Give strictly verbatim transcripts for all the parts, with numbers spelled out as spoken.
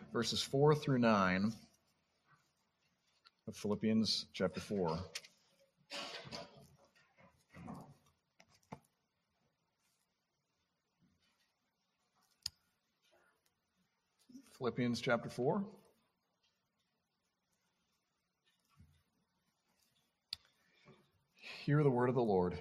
verses four through nine of Philippians chapter four. Philippians chapter four. Hear the word of the Lord.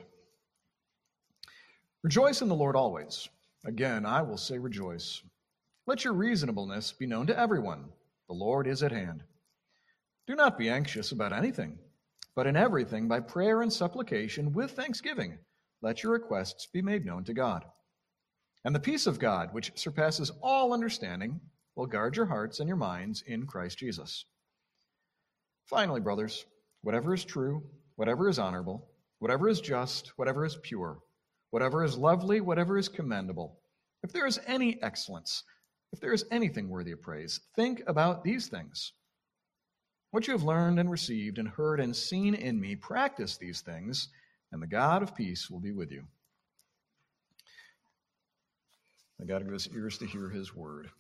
Rejoice in the Lord always. Again, I will say rejoice. Let your reasonableness be known to everyone. The Lord is at hand. Do not be anxious about anything, but in everything, by prayer and supplication, with thanksgiving, let your requests be made known to God. And the peace of God, which surpasses all understanding, will guard your hearts and your minds in Christ Jesus. Finally, brothers, whatever is true, whatever is honorable, whatever is just, whatever is pure, whatever is lovely, whatever is commendable, if there is any excellence, if there is anything worthy of praise, think about these things. What you have learned and received and heard and seen in me, practice these things, and the God of peace will be with you. May God give us ears to hear his word.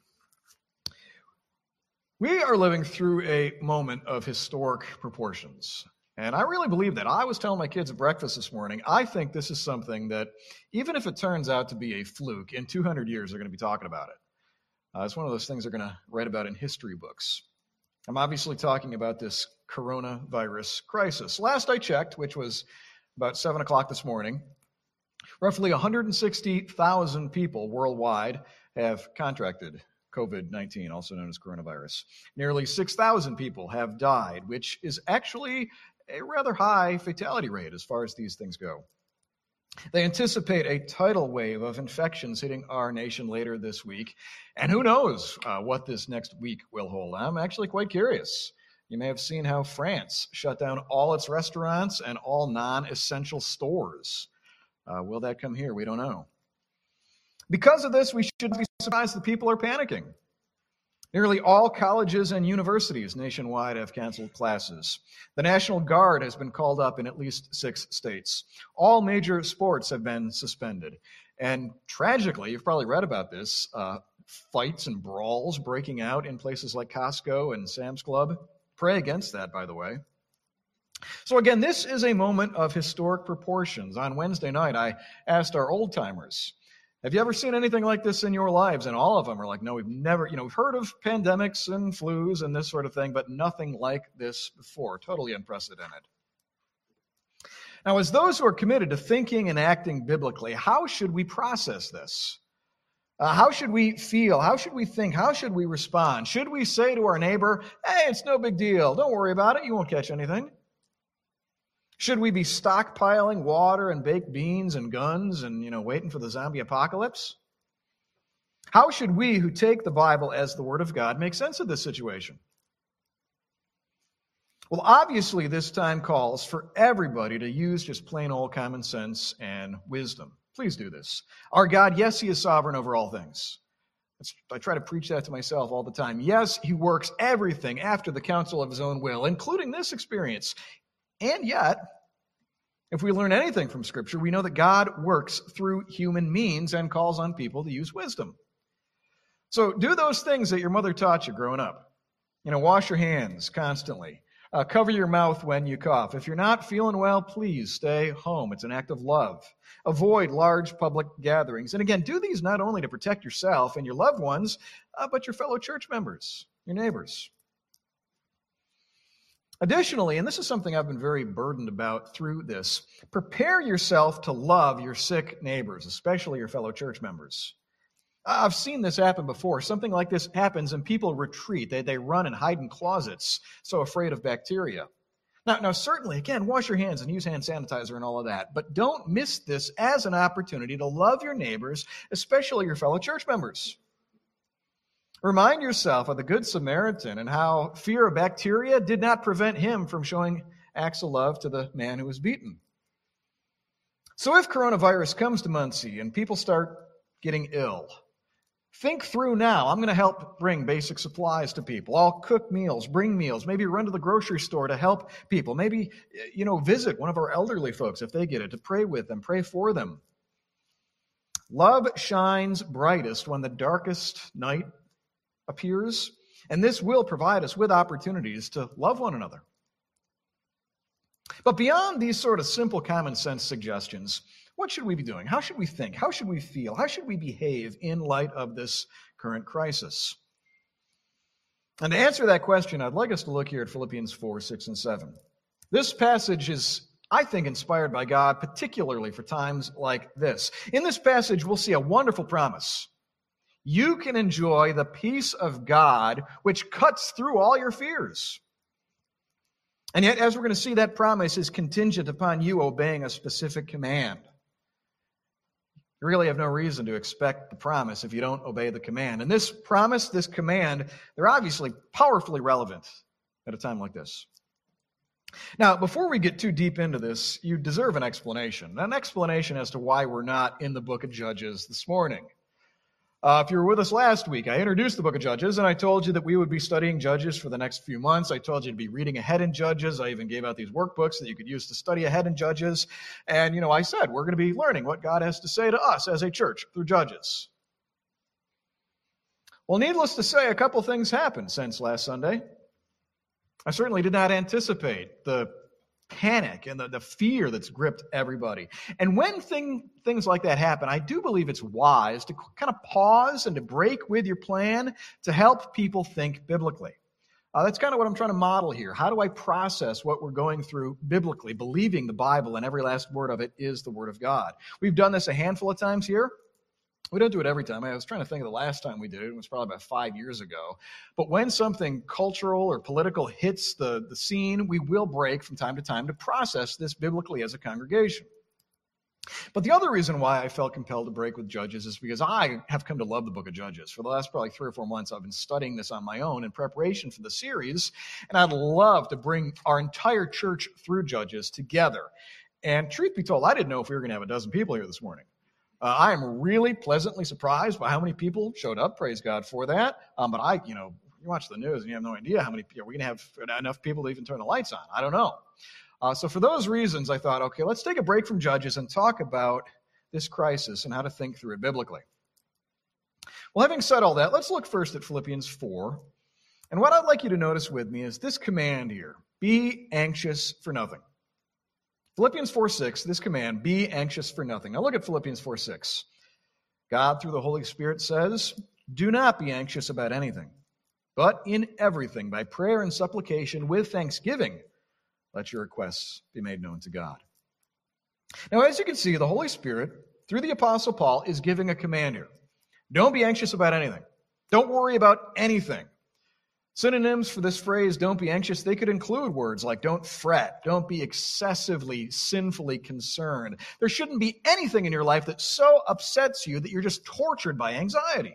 We are living through a moment of historic proportions. And I really believe that. I was telling my kids at breakfast this morning, I think this is something that, even if it turns out to be a fluke, in two hundred years they're going to be talking about it. Uh, it's one of those things they're going to write about in history books. I'm obviously talking about this coronavirus crisis. Last I checked, which was about seven o'clock this morning, roughly one hundred sixty thousand people worldwide have contracted covid nineteen, also known as coronavirus. Nearly six thousand people have died, which is actually a rather high fatality rate as far as these things go. They anticipate a tidal wave of infections hitting our nation later this week, and who knows uh, what this next week will hold. I'm actually quite curious. You may have seen how France shut down all its restaurants and all non-essential stores. Uh, will that come here? We don't know. Because of this, we should be surprised that people are panicking. Nearly all colleges and universities nationwide have canceled classes. The National Guard has been called up in at least six states. All major sports have been suspended. And tragically, you've probably read about this, uh, fights and brawls breaking out in places like Costco and Sam's Club. Pray against that, by the way. So again, this is a moment of historic proportions. On Wednesday night, I asked our old-timers, have you ever seen anything like this in your lives? And all of them are like, no, we've never, you know, we've heard of pandemics and flus and this sort of thing, but nothing like this before. Totally unprecedented. Now, as those who are committed to thinking and acting biblically, how should we process this? Uh, how should we feel? How should we think? How should we respond? Should we say to our neighbor, hey, it's no big deal. Don't worry about it. You won't catch anything. Should we be stockpiling water and baked beans and guns and, you know, waiting for the zombie apocalypse? How should we who take the Bible as the Word of God make sense of this situation? Well, obviously, this time calls for everybody to use just plain old common sense and wisdom. Please do this. Our God, yes, he is sovereign over all things. I try to preach that to myself all the time. Yes, he works everything after the counsel of his own will, including this experience. And yet, if we learn anything from Scripture, we know that God works through human means and calls on people to use wisdom. So do those things that your mother taught you growing up. You know, wash your hands constantly. Uh, cover your mouth when you cough. If you're not feeling well, please stay home. It's an act of love. Avoid large public gatherings. And again, do these not only to protect yourself and your loved ones, uh, but your fellow church members, your neighbors. Additionally, and this is something I've been very burdened about through this, prepare yourself to love your sick neighbors, especially your fellow church members. I've seen this happen before. Something like this happens and people retreat. They, they run and hide in closets, so afraid of bacteria. Now, now, certainly, again, wash your hands and use hand sanitizer and all of that, but don't miss this as an opportunity to love your neighbors, especially your fellow church members. Remind yourself of the Good Samaritan and how fear of bacteria did not prevent him from showing acts of love to the man who was beaten. So if coronavirus comes to Muncie and people start getting ill, think through now. I'm going to help bring basic supplies to people. I'll cook meals, bring meals, maybe run to the grocery store to help people. Maybe, you know, visit one of our elderly folks if they get it, to pray with them, pray for them. Love shines brightest when the darkest night appears. and this will provide us with opportunities to love one another. But beyond these sort of simple common sense suggestions, what should we be doing? How should we think? How should we feel? How should we behave in light of this current crisis? And to answer that question, I'd like us to look here at Philippians four, six, and seven. This passage is, I think, inspired by God, particularly for times like this. In this passage, we'll see a wonderful promise. You can enjoy the peace of God, which cuts through all your fears. And yet, as we're going to see, that promise is contingent upon you obeying a specific command. You really have no reason to expect the promise if you don't obey the command. And this promise, this command, they're obviously powerfully relevant at a time like this. Now, before we get too deep into this, you deserve an explanation, an explanation as to why we're not in the book of Judges this morning. Uh, if you were with us last week, I introduced the book of Judges, and I told you that we would be studying Judges for the next few months. I told you to be reading ahead in Judges. I even gave out these workbooks that you could use to study ahead in Judges. And, you know, I said we're going to be learning what God has to say to us as a church through Judges. Well, needless to say, a couple things happened since last Sunday. I certainly did not anticipate the panic and the, the fear that's gripped everybody. And when thing, things like that happen, I do believe it's wise to kind of pause and to break with your plan to help people think biblically. Uh, that's kind of what I'm trying to model here. How do I process what we're going through biblically, believing the Bible and every last word of it is the Word of God? We've done this a handful of times here. We don't do it every time. I was trying to think of the last time we did it. It was probably about five years ago. But when something cultural or political hits the, the scene, we will break from time to time to process this biblically as a congregation. But the other reason why I felt compelled to break with Judges is because I have come to love the book of Judges. For the last probably three or four months, I've been studying this on my own in preparation for the series, and I'd love to bring our entire church through Judges together. And truth be told, I didn't know if we were going to have a dozen people here this morning. Uh, I am really pleasantly surprised by how many people showed up. Praise God for that. Um, but I, you know, you watch the news and you have no idea how many people, are we going to have enough people to even turn the lights on? I don't know. Uh, so for those reasons, I thought, okay, let's take a break from Judges and talk about this crisis and how to think through it biblically. Well, having said all that, let's look first at Philippians four. And what I'd like you to notice with me is this command here, be anxious for nothing. Philippians four six, this command, be anxious for nothing. Now look at Philippians four six. God, through the Holy Spirit, says, do not be anxious about anything, but in everything, by prayer and supplication, with thanksgiving, let your requests be made known to God. Now, as you can see, the Holy Spirit, through the Apostle Paul, is giving a command here. Don't be anxious about anything. Don't worry about anything. Synonyms for this phrase, don't be anxious, they could include words like don't fret, don't be excessively, sinfully concerned. There shouldn't be anything in your life that so upsets you that you're just tortured by anxiety.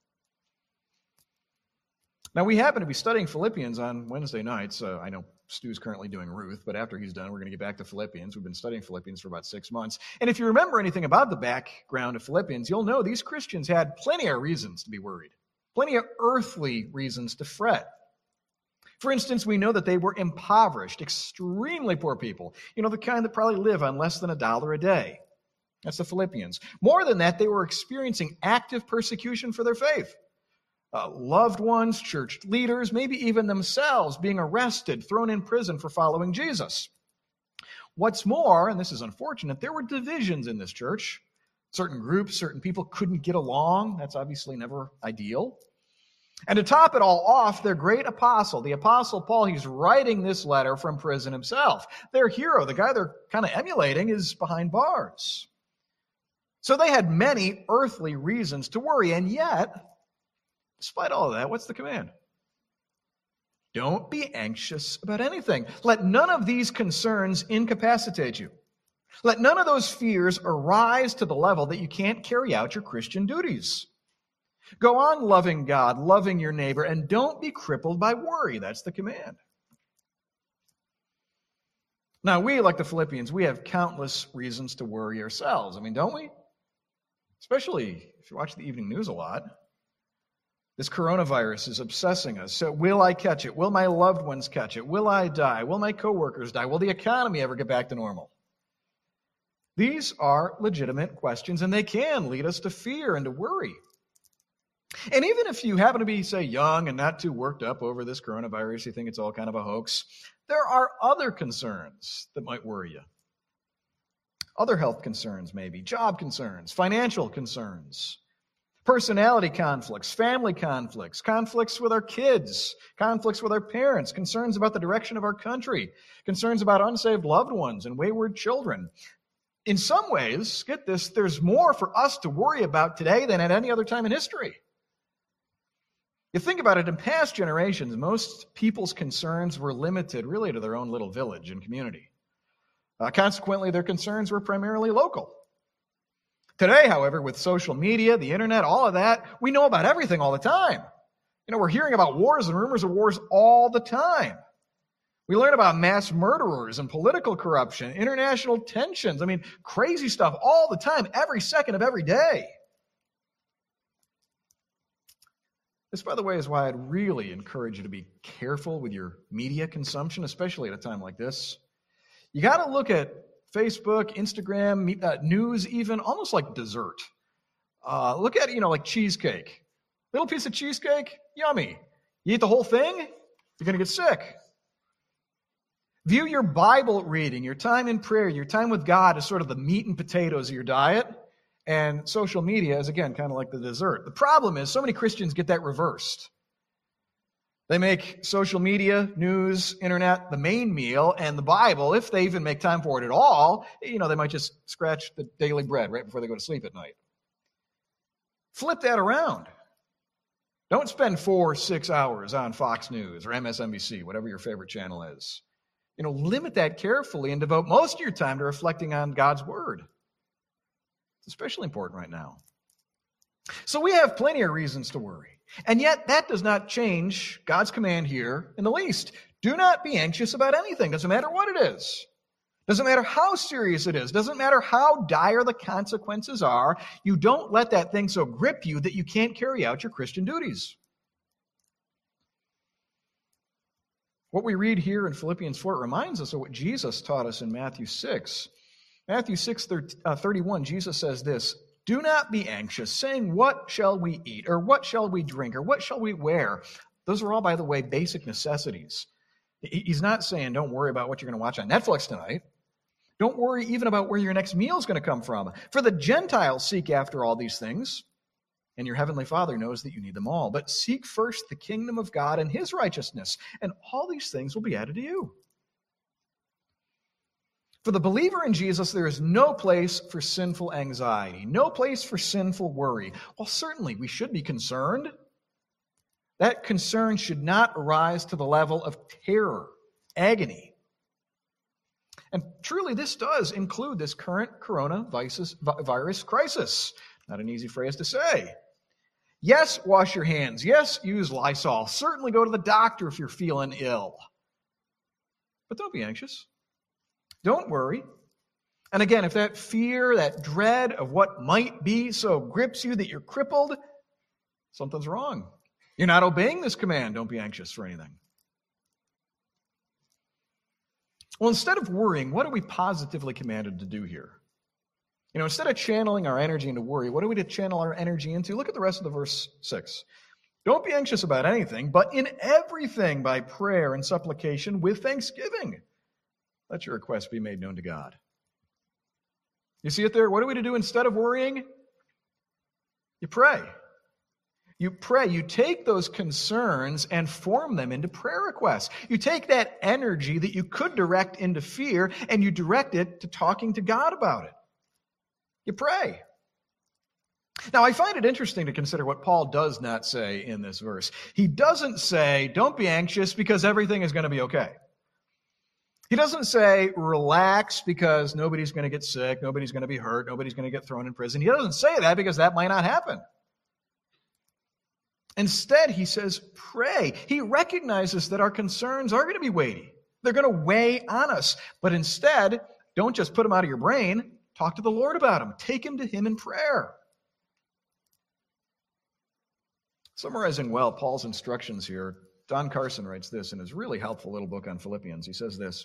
Now, we happen to be studying Philippians on Wednesday nights. Uh, I know Stu's currently doing Ruth, but after he's done, we're going to get back to Philippians. We've been studying Philippians for about six months. And if you remember anything about the background of Philippians, you'll know these Christians had plenty of reasons to be worried, plenty of earthly reasons to fret. For instance, we know that they were impoverished, extremely poor people, you know, the kind that probably live on less than a dollar a day. That's the Philippians. More than that, they were experiencing active persecution for their faith. Uh, loved ones, church leaders, maybe even themselves being arrested, thrown in prison for following Jesus. What's more, and this is unfortunate, there were divisions in this church. Certain groups, certain people couldn't get along. That's obviously never ideal. And to top it all off, their great apostle, the Apostle Paul, he's writing this letter from prison himself. Their hero, the guy they're kind of emulating, is behind bars. So they had many earthly reasons to worry, and yet, despite all of that, what's the command? Don't be anxious about anything. Let none of these concerns incapacitate you. Let none of those fears arise to the level that you can't carry out your Christian duties. Go on loving God, loving your neighbor, and don't be crippled by worry. That's the command. Now, we, like the Philippians, we have countless reasons to worry ourselves. I mean, don't we? Especially if you watch the evening news a lot. This coronavirus is obsessing us. So will I catch it? Will my loved ones catch it? Will I die? Will my coworkers die? Will the economy ever get back to normal? These are legitimate questions, and they can lead us to fear and to worry. And even if you happen to be, say, young and not too worked up over this coronavirus, you think it's all kind of a hoax, there are other concerns that might worry you. Other health concerns, maybe, job concerns, financial concerns, personality conflicts, family conflicts, conflicts with our kids, conflicts with our parents, concerns about the direction of our country, concerns about unsaved loved ones and wayward children. In some ways, get this, there's more for us to worry about today than at any other time in history. You think about it, in past generations, most people's concerns were limited really to their own little village and community. Uh, consequently, their concerns were primarily local. Today, however, with social media, the internet, all of that, we know about everything all the time. You know, we're hearing about wars and rumors of wars all the time. We learn about mass murderers and political corruption, international tensions. I mean, crazy stuff all the time, every second of every day. This, by the way, is why I'd really encourage you to be careful with your media consumption, especially at a time like this. You got to look at Facebook, Instagram, uh, news even, almost like dessert. Uh, look at it, you know, like cheesecake. Little piece of cheesecake, yummy. You eat the whole thing, you're going to get sick. View your Bible reading, your time in prayer, your time with God as sort of the meat and potatoes of your diet. And social media is, again, kind of like the dessert. The problem is so many Christians get that reversed. They make social media, news, internet the main meal, and the Bible, if they even make time for it at all, you know, they might just scratch the daily bread right before they go to sleep at night. Flip that around. Don't spend four, six hours on Fox News or M S N B C, whatever your favorite channel is. You know, limit that carefully and devote most of your time to reflecting on God's Word. It's especially important right now. So we have plenty of reasons to worry. And yet, that does not change God's command here in the least. Do not be anxious about anything. Doesn't matter what it is. Doesn't matter how serious it is. Doesn't matter how dire the consequences are. You don't let that thing so grip you that you can't carry out your Christian duties. What we read here in Philippians four reminds us of what Jesus taught us in Matthew six. Matthew six thirty-one, Jesus says this, "Do not be anxious, saying, what shall we eat, or what shall we drink, or what shall we wear?" Those are all, by the way, basic necessities. He's not saying don't worry about what you're going to watch on Netflix tonight. Don't worry even about where your next meal is going to come from. For the Gentiles seek after all these things, and your heavenly Father knows that you need them all. But seek first the kingdom of God and his righteousness, and all these things will be added to you. For the believer in Jesus, there is no place for sinful anxiety, no place for sinful worry. Well, certainly we should be concerned. That concern should not arise to the level of terror, agony. And truly, this does include this current coronavirus crisis. Not an easy phrase to say. Yes, wash your hands. Yes, use Lysol. Certainly go to the doctor if you're feeling ill. But don't be anxious. Don't worry. And again, if that fear, that dread of what might be so grips you that you're crippled, something's wrong. You're not obeying this command. Don't be anxious for anything. Well, instead of worrying, what are we positively commanded to do here? You know, instead of channeling our energy into worry, what are we to channel our energy into? Look at the rest of the verse six. Don't be anxious about anything, but in everything by prayer and supplication with thanksgiving, let your requests be made known to God. You see it there? What are we to do instead of worrying? You pray. You pray. You take those concerns and form them into prayer requests. You take that energy that you could direct into fear and you direct it to talking to God about it. You pray. Now, I find it interesting to consider what Paul does not say in this verse. He doesn't say, don't be anxious because everything is going to be okay. He doesn't say, relax because nobody's going to get sick, nobody's going to be hurt, nobody's going to get thrown in prison. He doesn't say that because that might not happen. Instead, he says, pray. He recognizes that our concerns are going to be weighty. They're going to weigh on us. But instead, don't just put them out of your brain. Talk to the Lord about them. Take him to him in prayer. Summarizing well Paul's instructions here, Don Carson writes this in his really helpful little book on Philippians. He says this,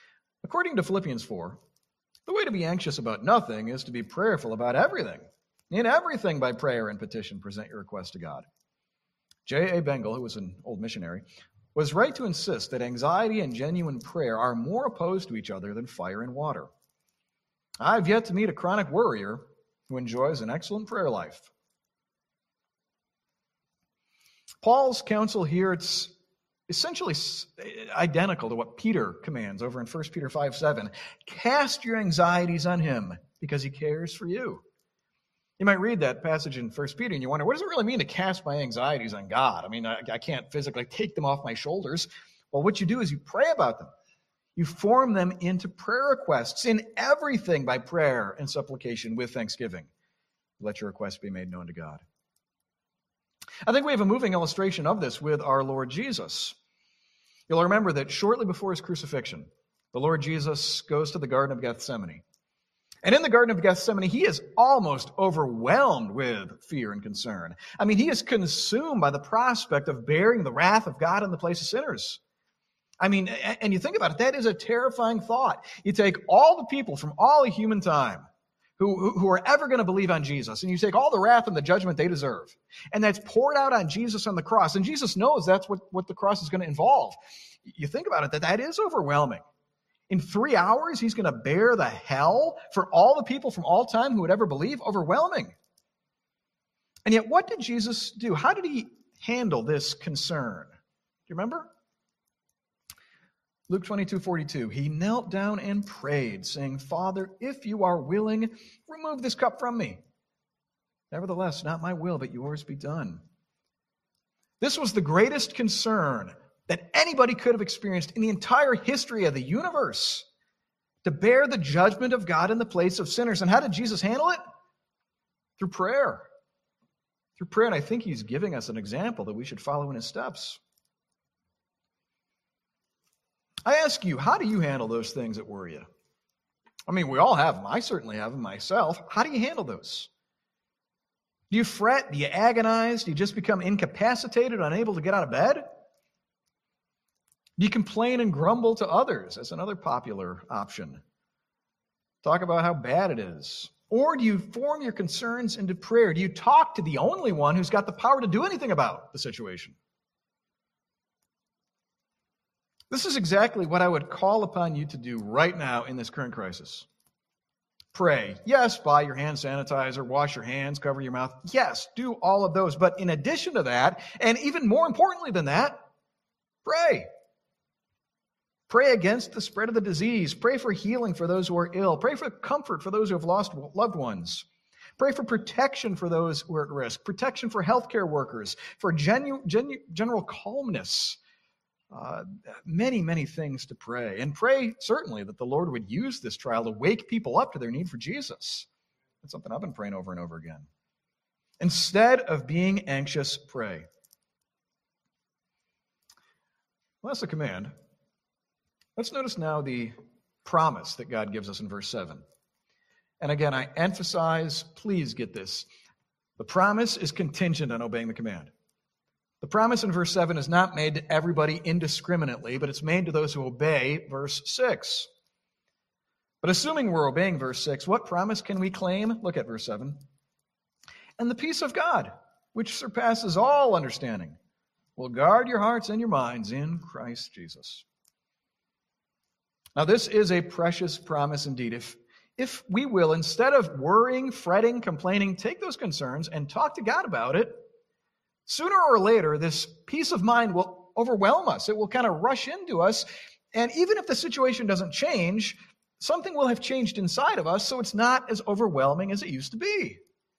according to Philippians four, the way to be anxious about nothing is to be prayerful about everything. In everything by prayer and petition, present your request to God. J A. Bengal, who was an old missionary, was right to insist that anxiety and genuine prayer are more opposed to each other than fire and water. I've yet to meet a chronic worrier who enjoys an excellent prayer life. Paul's counsel here, it's essentially identical to what Peter commands over in First Peter five seven. Cast your anxieties on him because he cares for you. You might read that passage in First Peter and you wonder, what does it really mean to cast my anxieties on God? I mean, I, I can't physically take them off my shoulders. Well, what you do is you pray about them. You form them into prayer requests in everything by prayer and supplication with thanksgiving. Let your requests be made known to God. I think we have a moving illustration of this with our Lord Jesus. You'll remember that shortly before his crucifixion, the Lord Jesus goes to the Garden of Gethsemane. And in the Garden of Gethsemane, he is almost overwhelmed with fear and concern. I mean, he is consumed by the prospect of bearing the wrath of God in the place of sinners. I mean, and you think about it, that is a terrifying thought. You take all the people from all of human time who, who are ever going to believe on Jesus, and you take all the wrath and the judgment they deserve, and that's poured out on Jesus on the cross. And Jesus knows that's what, what the cross is going to involve. You think about it, that that is overwhelming. In three hours, he's going to bear the hell for all the people from all time who would ever believe. Overwhelming. And yet, what did Jesus do? How did he handle this concern? Do you remember? Luke twenty-two forty-two, he knelt down and prayed, saying, Father, if you are willing, remove this cup from me. Nevertheless, not my will, but yours be done. This was the greatest concern that anybody could have experienced in the entire history of the universe, to bear the judgment of God in the place of sinners. And how did Jesus handle it? Through prayer. Through prayer, and I think he's giving us an example that we should follow in his steps. I ask you, how do you handle those things that worry you? I mean, we all have them. I certainly have them myself. How do you handle those? Do you fret? Do you agonize? Do you just become incapacitated, unable to get out of bed? Do you complain and grumble to others? That's another popular option. Talk about how bad it is. Or do you form your concerns into prayer? Do you talk to the only one who's got the power to do anything about the situation? This is exactly what I would call upon you to do right now in this current crisis. Pray. Yes, buy your hand sanitizer, wash your hands, cover your mouth. Yes, do all of those. But in addition to that, and even more importantly than that, pray. Pray against the spread of the disease. Pray for healing for those who are ill. Pray for comfort for those who have lost loved ones. Pray for protection for those who are at risk. Protection for healthcare workers. For genu- genu- general calmness. Uh, many, many things to pray. And pray, certainly, that the Lord would use this trial to wake people up to their need for Jesus. That's something I've been praying over and over again. Instead of being anxious, pray. Well, that's a command. Let's notice now the promise that God gives us in verse seven. And again, I emphasize, please get this. The promise is contingent on obeying the command. The promise in verse seven is not made to everybody indiscriminately, but it's made to those who obey verse six. But assuming we're obeying verse six, what promise can we claim? Look at verse seven. And the peace of God, which surpasses all understanding, will guard your hearts and your minds in Christ Jesus. Now, this is a precious promise indeed. If, if we will, instead of worrying, fretting, complaining, take those concerns and talk to God about it, sooner or later, this peace of mind will overwhelm us. It will kind of rush into us. And even if the situation doesn't change, something will have changed inside of us, so it's not as overwhelming as it used to be.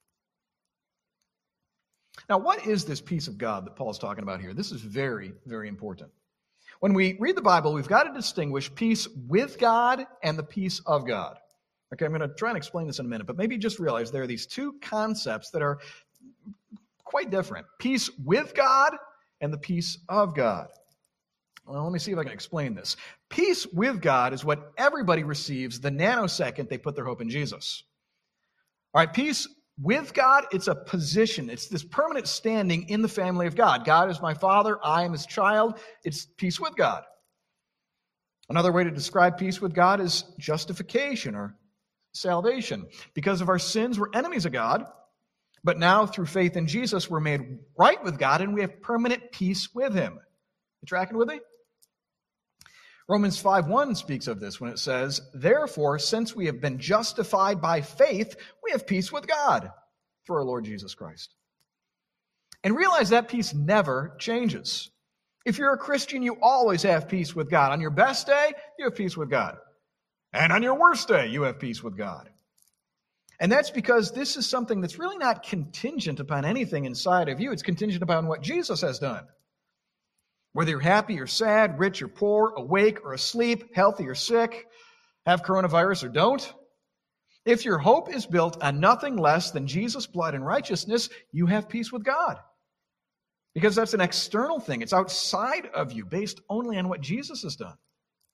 Now, what is this peace of God that Paul's talking about here? This is very, very important. When we read the Bible, we've got to distinguish peace with God and the peace of God. Okay, I'm going to try and explain this in a minute, but maybe just realize there are these two concepts that are quite different. Peace with God and the peace of God. Well, let me see if I can explain this. Peace with God is what everybody receives the nanosecond they put their hope in Jesus. All right, peace with God, it's a position. It's this permanent standing in the family of God. God is my Father. I am his child. It's peace with God. Another way to describe peace with God is justification or salvation. Because of our sins, we're enemies of God. But now, through faith in Jesus, we're made right with God and we have permanent peace with him. You tracking with me? Romans five one speaks of this when it says, "Therefore, since we have been justified by faith, we have peace with God through our Lord Jesus Christ." And realize that peace never changes. If you're a Christian, you always have peace with God. On your best day, you have peace with God. And on your worst day, you have peace with God. And that's because this is something that's really not contingent upon anything inside of you. It's contingent upon what Jesus has done. Whether you're happy or sad, rich or poor, awake or asleep, healthy or sick, have coronavirus or don't, if your hope is built on nothing less than Jesus' blood and righteousness, you have peace with God. Because that's an external thing. It's outside of you, based only on what Jesus has done.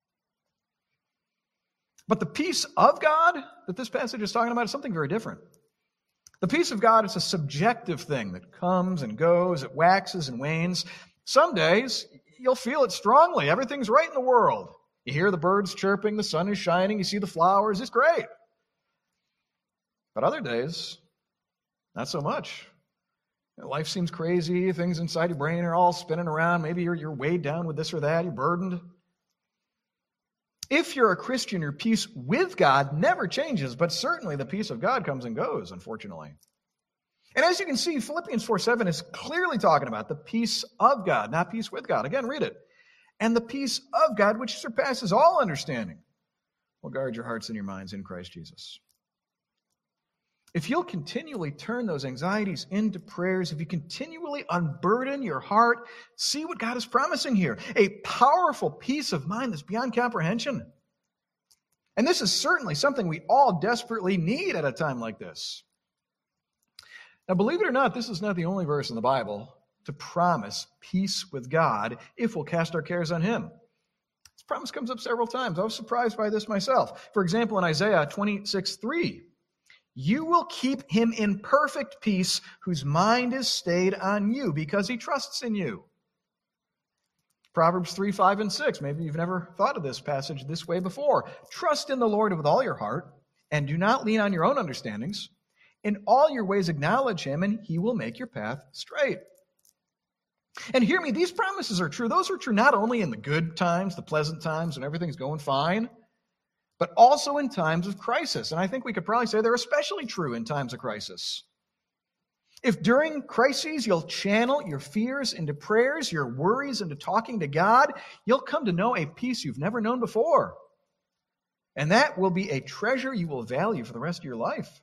But the peace of God that this passage is talking about is something very different. The peace of God is a subjective thing that comes and goes, it waxes and wanes. Some days, you'll feel it strongly. Everything's right in the world. You hear the birds chirping, the sun is shining, you see the flowers, it's great. But other days, not so much. Life seems crazy. Things inside your brain are all spinning around. Maybe you're, you're weighed down with this or that. You're burdened. If you're a Christian, your peace with God never changes, but certainly the peace of God comes and goes, unfortunately. And as you can see, Philippians four seven is clearly talking about the peace of God, not peace with God. Again, read it. And the peace of God, which surpasses all understanding, will guard your hearts and your minds in Christ Jesus. If you'll continually turn those anxieties into prayers, if you continually unburden your heart, see what God is promising here. A powerful peace of mind that's beyond comprehension. And this is certainly something we all desperately need at a time like this. Now, believe it or not, this is not the only verse in the Bible to promise peace with God if we'll cast our cares on him. This promise comes up several times. I was surprised by this myself. For example, in Isaiah twenty-six three, "You will keep him in perfect peace whose mind is stayed on you because he trusts in you." Proverbs three, five, and six. Maybe you've never thought of this passage this way before. "Trust in the Lord with all your heart and do not lean on your own understandings. In all your ways acknowledge him and he will make your path straight." And hear me, these promises are true. Those are true not only in the good times, the pleasant times, when everything's going fine, but also in times of crisis. And I think we could probably say they're especially true in times of crisis. If during crises you'll channel your fears into prayers, your worries into talking to God, you'll come to know a peace you've never known before. And that will be a treasure you will value for the rest of your life.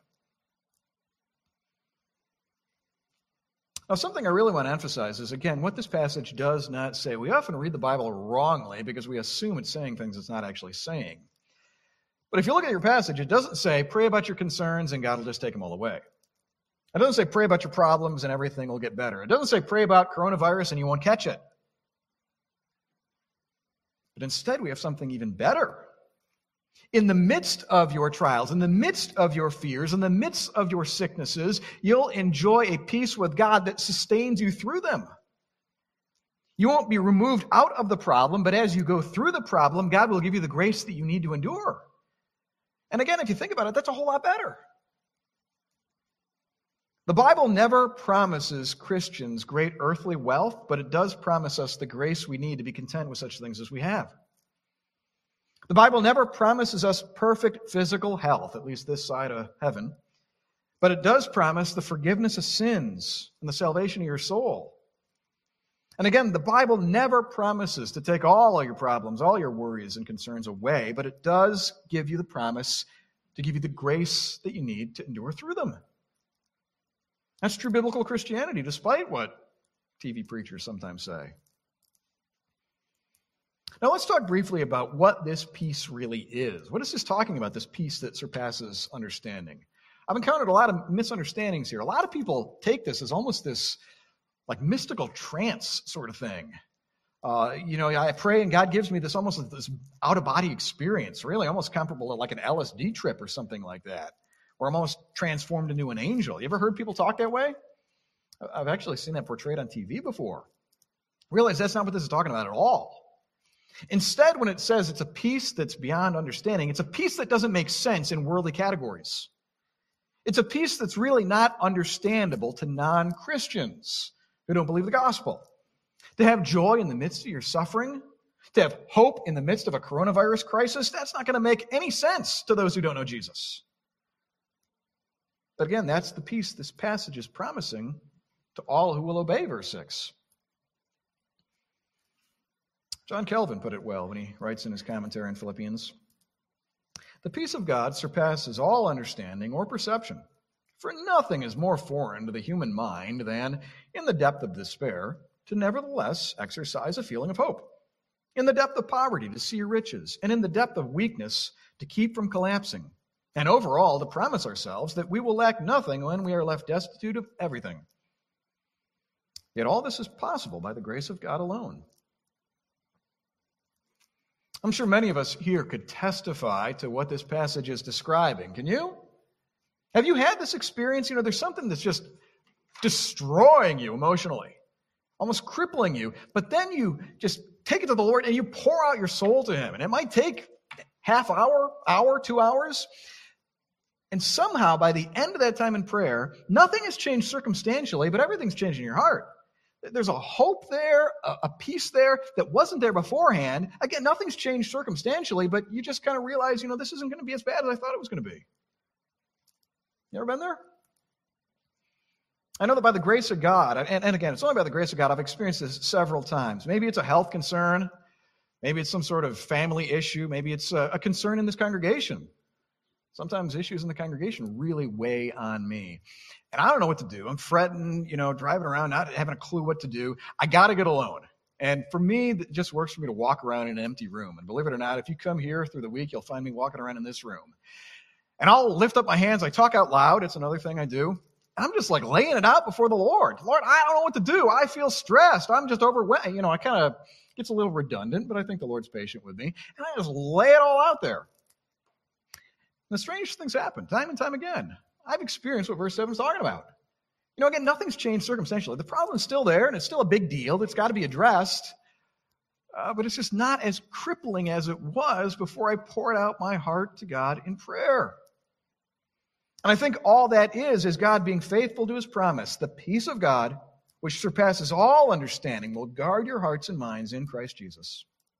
Now, something I really want to emphasize is, again, what this passage does not say. We often read the Bible wrongly because we assume it's saying things it's not actually saying. But if you look at your passage, it doesn't say, pray about your concerns and God will just take them all away. It doesn't say, pray about your problems and everything will get better. It doesn't say, pray about coronavirus and you won't catch it. But instead, we have something even better. In the midst of your trials, in the midst of your fears, in the midst of your sicknesses, you'll enjoy a peace with God that sustains you through them. You won't be removed out of the problem, but as you go through the problem, God will give you the grace that you need to endure. And again, if you think about it, that's a whole lot better. The Bible never promises Christians great earthly wealth, but it does promise us the grace we need to be content with such things as we have. The Bible never promises us perfect physical health, at least this side of heaven, but it does promise the forgiveness of sins and the salvation of your soul. And again, the Bible never promises to take all of your problems, all your worries and concerns away, but it does give you the promise to give you the grace that you need to endure through them. That's true biblical Christianity, despite what T V preachers sometimes say. Now let's talk briefly about what this peace really is. What is this talking about, this peace that surpasses understanding? I've encountered a lot of misunderstandings here. A lot of people take this as almost this like mystical trance sort of thing. Uh, you know, I pray and God gives me this almost this out-of-body experience, really almost comparable to like an L S D trip or something like that, where I'm almost transformed into an angel. You ever heard people talk that way? I've actually seen that portrayed on T V before. Realize that's not what this is talking about at all. Instead, when it says it's a peace that's beyond understanding, it's a peace that doesn't make sense in worldly categories. It's a peace that's really not understandable to non-Christians who don't believe the gospel. To have joy in the midst of your suffering, to have hope in the midst of a coronavirus crisis, that's not going to make any sense to those who don't know Jesus. But again, that's the peace this passage is promising to all who will obey, verse six. John Calvin put it well when he writes in his commentary on Philippians. The peace of God surpasses all understanding or perception, for nothing is more foreign to the human mind than, in the depth of despair, to nevertheless exercise a feeling of hope, in the depth of poverty to see riches, and in the depth of weakness to keep from collapsing, and overall to promise ourselves that we will lack nothing when we are left destitute of everything. Yet all this is possible by the grace of God alone. I'm sure many of us here could testify to what this passage is describing. Can you? Have you had this experience? You know, there's something that's just destroying you emotionally, almost crippling you, but then you just take it to the Lord and you pour out your soul to Him. And it might take half hour, hour, two hours. And somehow by the end of that time in prayer, nothing has changed circumstantially, but everything's changed in your heart. There's a hope there, a, a peace there that wasn't there beforehand. Again, nothing's changed circumstantially, but you just kind of realize, you know, this isn't going to be as bad as I thought it was going to be. You ever been there? I know that by the grace of God, and, and again, it's only by the grace of God, I've experienced this several times. Maybe it's a health concern. Maybe it's some sort of family issue. Maybe it's a, a concern in this congregation. Sometimes issues in the congregation really weigh on me. And I don't know what to do. I'm fretting, you know, driving around, not having a clue what to do. I got to get alone. And for me, it just works for me to walk around in an empty room. And believe it or not, if you come here through the week, you'll find me walking around in this room. And I'll lift up my hands. I talk out loud. It's another thing I do. And I'm just like laying it out before the Lord. Lord, I don't know what to do. I feel stressed. I'm just overwhelmed. You know, I kind of, gets a little redundant, but I think the Lord's patient with me. And I just lay it all out there. And the strangest things happen time and time again. I've experienced what verse seven is talking about. You know, again, nothing's changed circumstantially. The problem's still there, and it's still a big deal that's got to be addressed. Uh, but it's just not as crippling as it was before I poured out my heart to God in prayer. And I think all that is, is God being faithful to His promise. The peace of God, which surpasses all understanding, will guard your hearts and minds in Christ Jesus.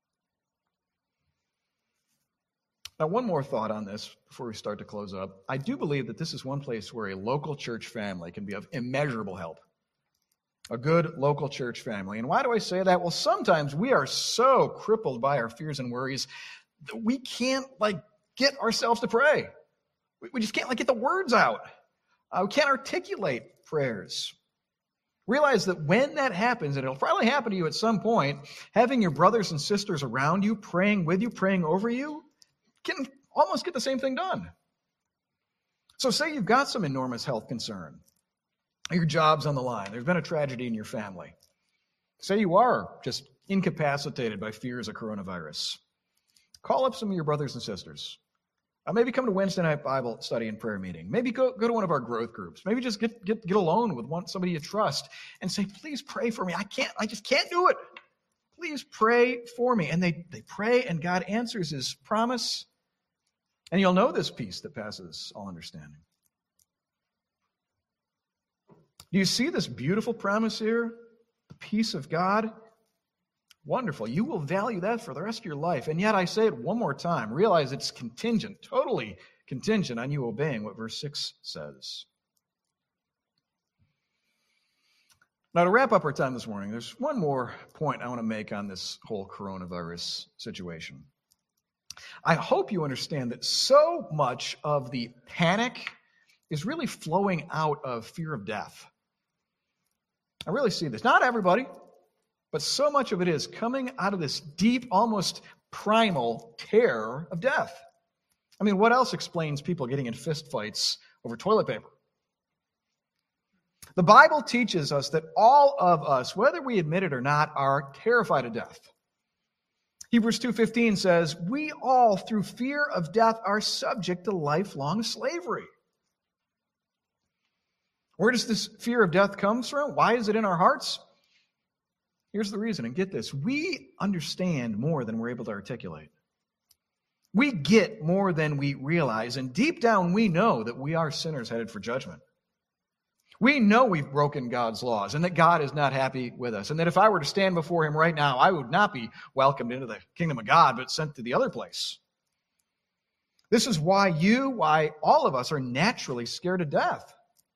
Now, one more thought on this before we start to close up. I do believe that this is one place where a local church family can be of immeasurable help. A good local church family. And why do I say that? Well, sometimes we are so crippled by our fears and worries that we can't, like, get ourselves to pray. We just can't, like, get the words out. Uh, we can't articulate prayers. Realize that when that happens, and it'll probably happen to you at some point, having your brothers and sisters around you, praying with you, praying over you, can almost get the same thing done. So say you've got some enormous health concern. Your job's on the line. There's been a tragedy in your family. Say you are just incapacitated by fears of coronavirus. Call up some of your brothers and sisters. Uh, maybe come to Wednesday night Bible study and prayer meeting. Maybe go, go to one of our growth groups. Maybe just get, get, get alone with one, somebody you trust and say, please pray for me. I can't, I just can't do it. Please pray for me. And they, they pray, and God answers His promise. And you'll know this peace that passes all understanding. Do you see this beautiful promise here? The peace of God? Wonderful. You will value that for the rest of your life. And yet I say it one more time. Realize it's contingent, totally contingent on you obeying what verse six says. Now, to wrap up our time this morning, there's one more point I want to make on this whole coronavirus situation. I hope you understand that so much of the panic is really flowing out of fear of death. I really see this. Not everybody, but so much of it is coming out of this deep, almost primal terror of death. I mean, what else explains people getting in fistfights over toilet paper? The Bible teaches us that all of us, whether we admit it or not, are terrified of death. Hebrews two fifteen says, we all, through fear of death, are subject to lifelong slavery. Where does this fear of death come from? Why is it in our hearts? Here's the reason, and get this. We understand more than we're able to articulate. We get more than we realize, and deep down we know that we are sinners headed for judgment. We know we've broken God's laws and that God is not happy with us, and that if I were to stand before him right now, I would not be welcomed into the kingdom of God, but sent to the other place. This is why you, why all of us are naturally scared to death.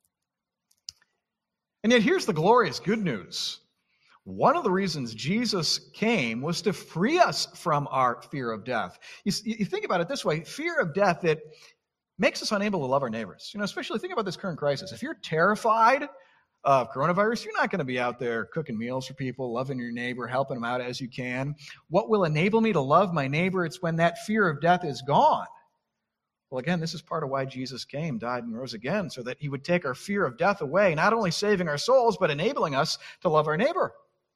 And yet here's the glorious good news. One of the reasons Jesus came was to free us from our fear of death. You, you think about it this way, fear of death that makes us unable to love our neighbors. You know, especially think about this current crisis. If you're terrified of coronavirus, you're not going to be out there cooking meals for people, loving your neighbor, helping them out as you can. What will enable me to love my neighbor? It's when that fear of death is gone. Well, again, this is part of why Jesus came, died, and rose again, so that he would take our fear of death away, not only saving our souls, but enabling us to love our neighbor.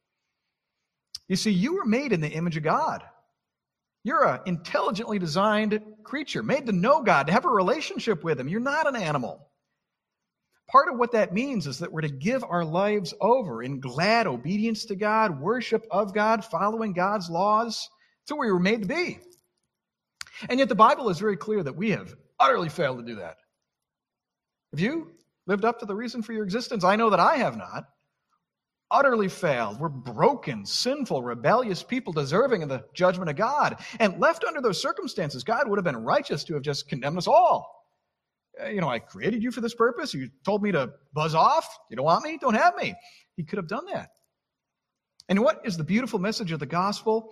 You see, you were made in the image of God. You're an intelligently designed creature, made to know God, to have a relationship with him. You're not an animal. Part of what that means is that we're to give our lives over in glad obedience to God, worship of God, following God's laws. That's who we were made to be. And yet the Bible is very clear that we have utterly failed to do that. Have you lived up to the reason for your existence? I know that I have not. Utterly failed. We're broken, sinful, rebellious people deserving of the judgment of God. And left under those circumstances, God would have been righteous to have just condemned us all. Uh, you know, I created you for this purpose. You told me to buzz off. You don't want me? Don't have me. He could have done that. And what is the beautiful message of the gospel?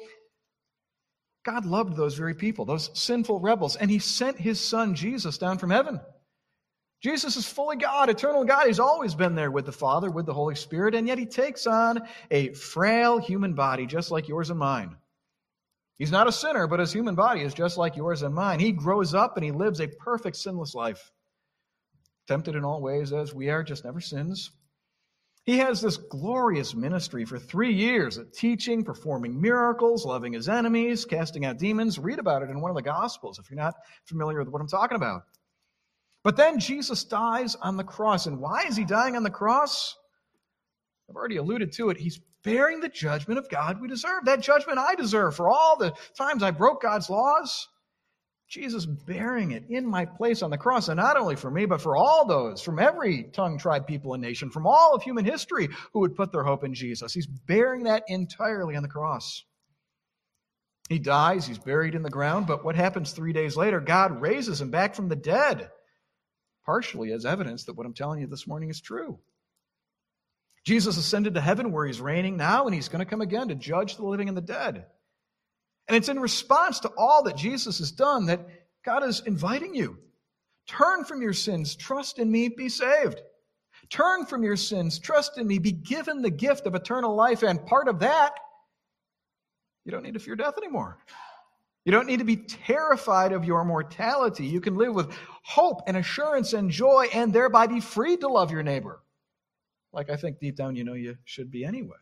God loved those very people, those sinful rebels, and he sent his son Jesus down from heaven. Jesus is fully God, eternal God. He's always been there with the Father, with the Holy Spirit, and yet he takes on a frail human body just like yours and mine. He's not a sinner, but his human body is just like yours and mine. He grows up and he lives a perfect sinless life. Tempted in all ways as we are, just never sins. He has this glorious ministry for three years of teaching, performing miracles, loving his enemies, casting out demons. Read about it in one of the Gospels if you're not familiar with what I'm talking about. But then Jesus dies on the cross. And why is he dying on the cross? I've already alluded to it. He's bearing the judgment of God we deserve. That judgment I deserve for all the times I broke God's laws. Jesus bearing it in my place on the cross. And not only for me, but for all those from every tongue, tribe, people, and nation, from all of human history who would put their hope in Jesus. He's bearing that entirely on the cross. He dies. He's buried in the ground. But what happens three days later? God raises him back from the dead. Partially as evidence that what I'm telling you this morning is true. Jesus ascended to heaven where he's reigning now, and he's going to come again to judge the living and the dead. And it's in response to all that Jesus has done that God is inviting you. Turn from your sins, trust in me, be saved. Turn from your sins, trust in me, be given the gift of eternal life, and part of that, you don't need to fear death anymore. You don't need to be terrified of your mortality. You can live with hope and assurance and joy and thereby be free to love your neighbor. Like I think deep down you know you should be anyway.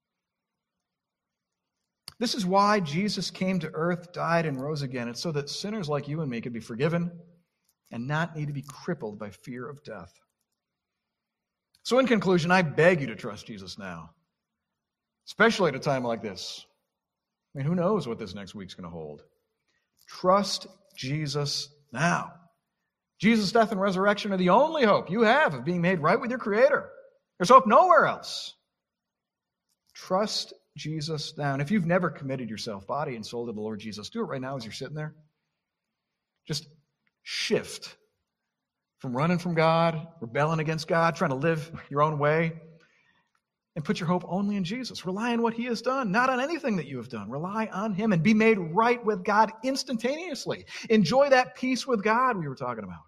This is why Jesus came to earth, died, and rose again. It's so that sinners like you and me could be forgiven and not need to be crippled by fear of death. So in conclusion, I beg you to trust Jesus now, especially at a time like this. I mean, who knows what this next week's going to hold? Trust Jesus now. Jesus' death and resurrection are the only hope you have of being made right with your Creator. There's hope nowhere else. Trust Jesus now. And if you've never committed yourself, body and soul, to the Lord Jesus, do it right now as you're sitting there. Just shift from running from God, rebelling against God, trying to live your own way, and put your hope only in Jesus. Rely on what he has done, not on anything that you have done. Rely on him and be made right with God instantaneously. Enjoy that peace with God we were talking about.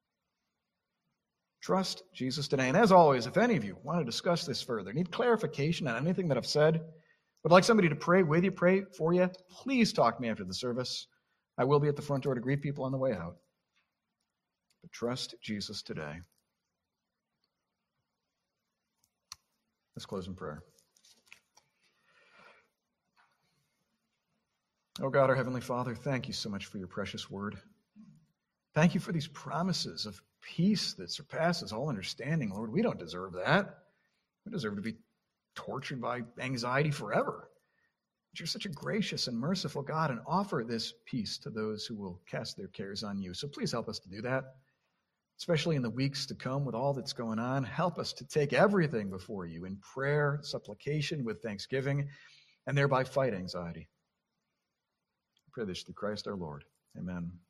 Trust Jesus today. And as always, if any of you want to discuss this further, need clarification on anything that I've said, would like somebody to pray with you, pray for you, please talk to me after the service. I will be at the front door to greet people on the way out. But trust Jesus today. Let's close in prayer. Oh God, our Heavenly Father, thank you so much for your precious word. Thank you for these promises of peace that surpasses all understanding, Lord. We don't deserve that. We deserve to be tortured by anxiety forever. But you're such a gracious and merciful God and offer this peace to those who will cast their cares on you. So please help us to do that, especially in the weeks to come with all that's going on. Help us to take everything before you in prayer, supplication, with thanksgiving, and thereby fight anxiety. I pray this through Christ our Lord. Amen.